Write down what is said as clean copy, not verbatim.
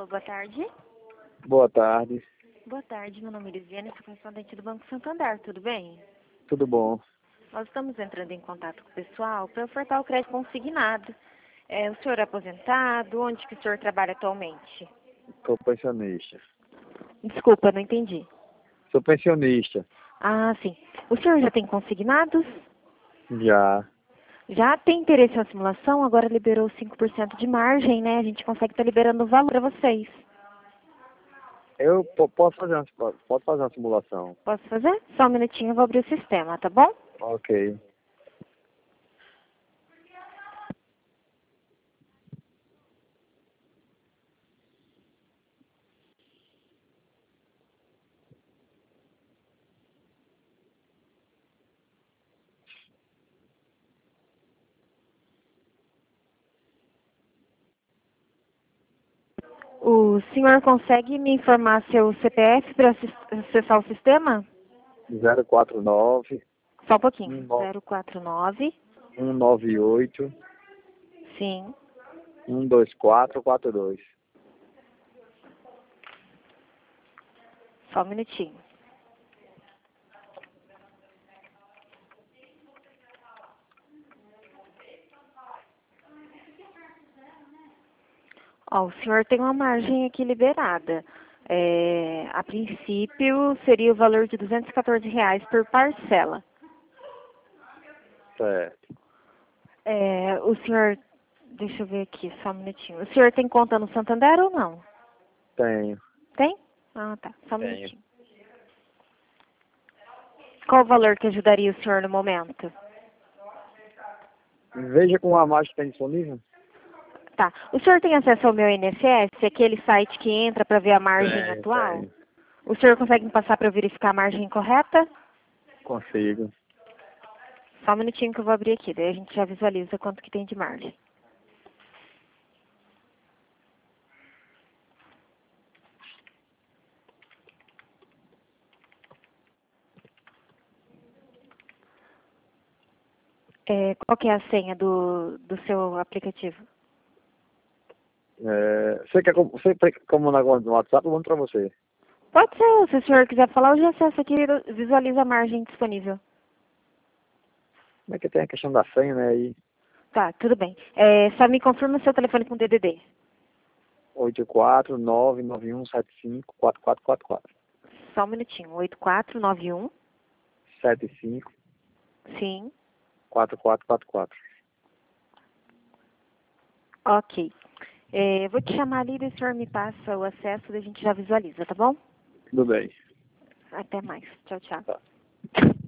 boa tarde. Boa tarde. Boa tarde, meu nome é Elisiane, sou correspondente do Banco Santander, tudo bem? Tudo bom? Nós estamos entrando em contato com o pessoal para ofertar o crédito consignado. O senhor é aposentado? Onde que o senhor trabalha atualmente? Sou pensionista. Desculpa, não entendi. Sou pensionista. Ah, sim. O senhor já tem consignados? Já. Já tem interesse na simulação? Agora liberou 5% de margem, né? A gente consegue estar liberando o valor para vocês. Eu posso fazer uma simulação. Posso fazer? Só um minutinho, eu vou abrir o sistema, tá bom? Ok. O senhor consegue me informar seu CPF para acessar o sistema? 049 Só um pouquinho. 049. 198 Sim. 12442. Só um minutinho. Ó, o senhor tem uma margem aqui liberada. A princípio, seria o valor de R$ 214 por parcela. Certo. O senhor, deixa eu ver aqui, só um minutinho. O senhor tem conta no Santander ou não? Tenho. Tem? Ah, tá. Só um Tenho. minutinho. Qual o valor que ajudaria o senhor no momento? Veja com a margem que tem disponível. Tá. O senhor tem acesso ao meu INSS, aquele site que entra para ver a margem atual? Tenho. O senhor consegue me passar para eu verificar a margem correta? Consigo. Só um minutinho que eu vou abrir aqui, daí a gente já visualiza quanto que tem de margem. Qual que é a senha do seu aplicativo? Você quer comandar no WhatsApp? Eu mando pra você. Pode ser, se o senhor quiser falar, eu já acesso aqui e visualizo a margem disponível. Como é que tem a questão da senha, né? Aí, Tá, tudo bem. Só me confirma seu telefone com DDD. 84991754444. Só um minutinho. 8491. 75 Sim. 4444. Ok. Eu vou te chamar ali e o senhor me passa o acesso e a gente já visualiza, tá bom? Tudo bem. Até mais. Tchau, tchau. Tá.